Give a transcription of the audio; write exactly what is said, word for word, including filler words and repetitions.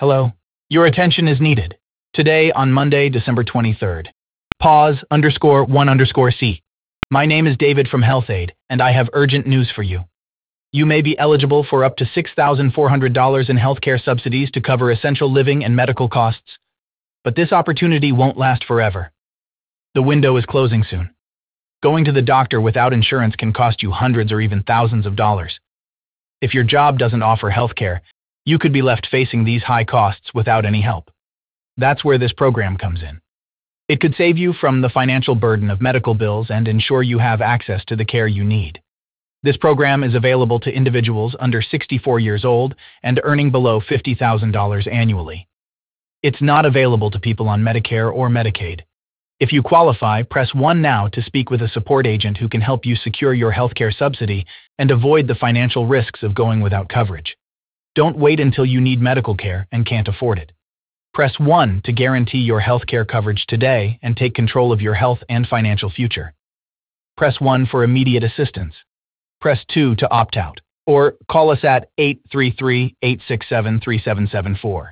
Hello. Your attention is needed. Today, on Monday, December twenty-third. Pause underscore one underscore C. My name is David from HealthAid, and I have urgent news for you. You may be eligible for up to six thousand four hundred dollars in healthcare subsidies to cover essential living and medical costs. But this opportunity won't last forever. The window is closing soon. Going to the doctor without insurance can cost you hundreds or even thousands of dollars. If your job doesn't offer healthcare, you could be left facing these high costs without any help. That's where this program comes in. It could save you from the financial burden of medical bills and ensure you have access to the care you need. This program is available to individuals under sixty-four years old and earning below fifty thousand dollars annually. It's not available to people on Medicare or Medicaid. If you qualify, press one now to speak with a support agent who can help you secure your healthcare subsidy and avoid the financial risks of going without coverage. Don't wait until you need medical care and can't afford it. Press one to guarantee your healthcare coverage today and take control of your health and financial future. Press one for immediate assistance. Press two to opt out, or call us at eight three three, eight six seven, three seven seven four.